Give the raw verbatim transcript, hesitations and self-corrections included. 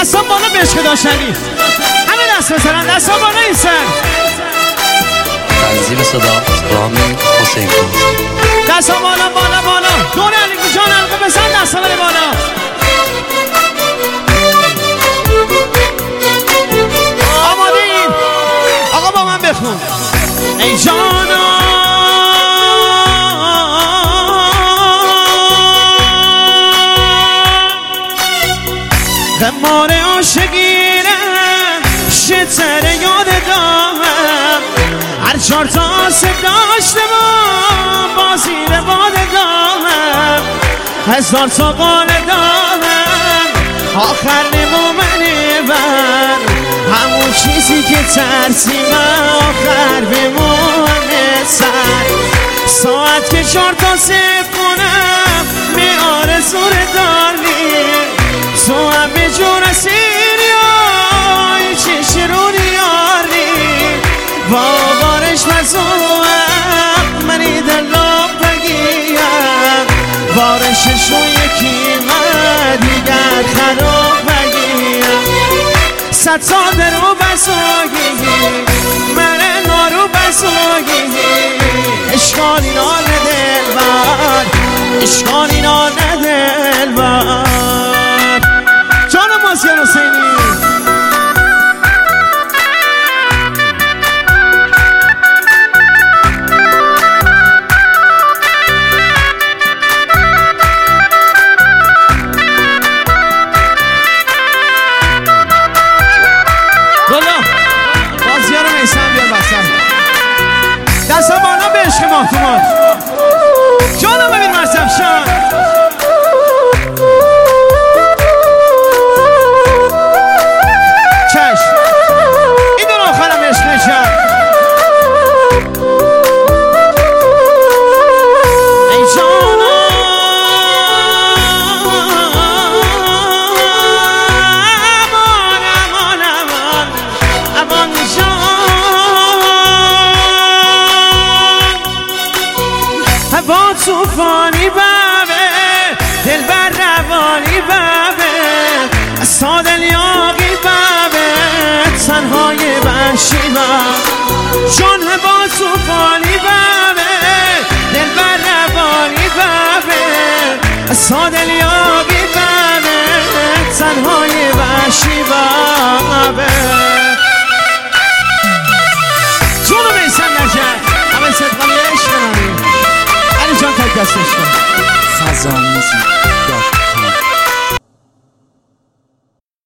دستا بالا به عشق داشتنی همه دست بزنن دستا بالا این سر تنظیم صدا رامی حسین پور دستا بالا بالا بالا دور علی جان حلقه بزن دستا بره بالا آماده این آقا با من بخون ای جانا غمار عاشقینم شتر یادگاهم هر چار تا سه داشتم با زیر بادگاهم هزار تا قاله دارم آخر نمو منه بر همون چیزی که ترسیمم آخر بمونه سر ساعت که چار تا صفر کنم می آرزو داریم تو هم به جون سیریای چه شرونی یاری باورش مزوم منی دلم بگیم بارششون یکی من دیگر خراب بگیم ست ساده رو بزاگی من نارو بزاگی اشکالی نانه دل بر اشکالی نانه دل بر جان مازیار حسینی بلا مازیار میسم بیار بسن دستا بالا به عشق محتومات جانم ببین مرسم شان با توفانی بابه دل بر روانی بابه سادل یاقی بابه تنهای وحشی بابه جان با توفانی بابه دل بر روانی بابه سادل یاقی بابه تنهای وحشی بابه جونو میسن نجد همه صدقالی عشق نمی علی جان تک دستش کن فضا